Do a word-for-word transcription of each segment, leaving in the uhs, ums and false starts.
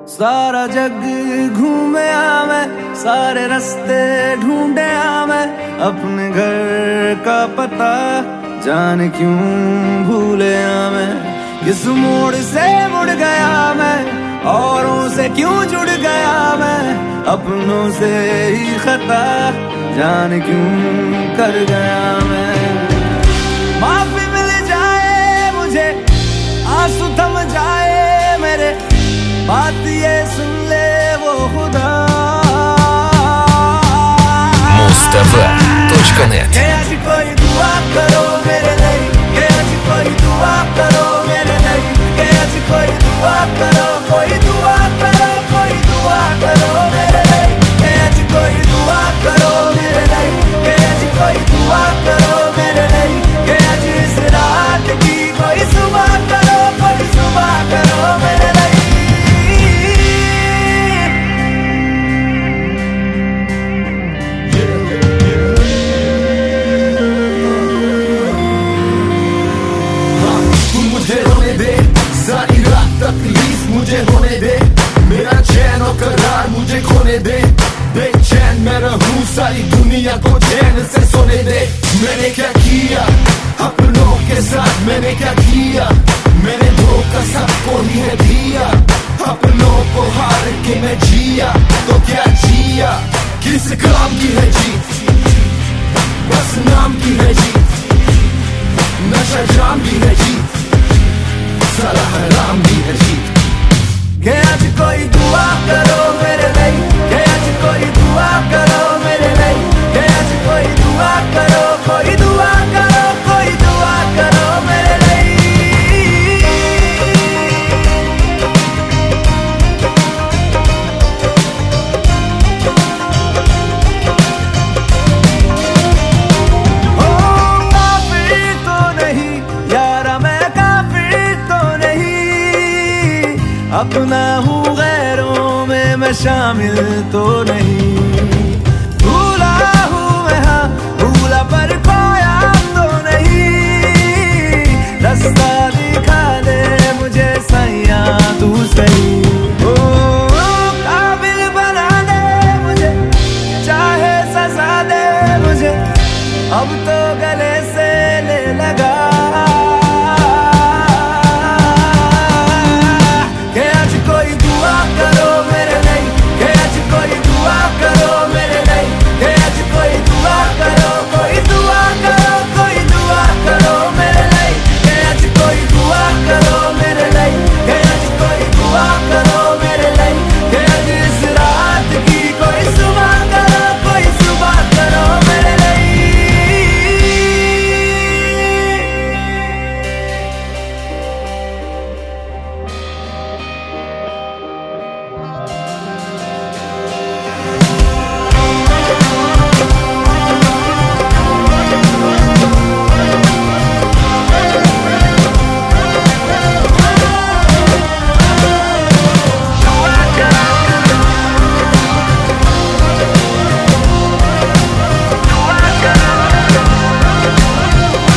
सारा जग घूमे आ मैं, सारे रास्ते ढूंढे आ मैं, अपने घर का पता जाने क्यों भूले आ मैं। किस मोड़ से मुड़ गया मैं, औरों से क्यों जुड़ गया मैं, अपनों से ही खता जाने क्यों कर गया मैं। माफी मिल जाए मुझे, आंसू थम जाए मेरे, बात ये सुन ले वो खुदा। Mustafa точка нет। के आज कोई दुआ करो मेरे लिए, के आज कोई दुआ करो मेरे लिए, के आज कोई दुआ करो, कोई दुआ करो, कोई दुआ करो मेरे लिए, के आज कोई दुआ करो मेरे लिए, के आज कोई दुआ करो मेरे लिए, के आज इस रात की कोई सुबह करो, कोई सुबह करो मेरे लिए। सारी रात तकलीफ मुझे होने दे, मेरा चैन और करार मुझे खोने दे, बेचैन मैं रहूं सारी दुनिया को चैन से सोने दे। मैंने क्या किया अपनों के साथ, मैंने क्या किया, मैंने धोखा सबको ही है दिया, अपनों को हार के मैं जिया तो क्या जिया, किस काम की है जीत, बस नाम की है जीत, नशा जाम भी है जीत, सारा हराम भी है जीत। के आज कोई दुआ करो मेरे लिए, के आज कोई दुआ करो मेरे लिए, के आज कोई दुआ करो, कोई दुआ करो, कोई दुआ करो मेरे लिए। ओ काफिर तो नहीं यारा मैं, काफिर तो नहीं, अपना हूँ गैरों में मैं शामिल तो नहीं, भूला हूँ मैं हाँ भूला पर खोया तो नहीं, रास्ता दिखा दे मुझे सैया तू सही, ओ काबिल बना दे मुझे, चाहे सजा दे मुझे, अब तो गले से ले लगा।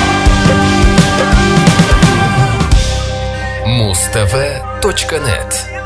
Mustafa точка нет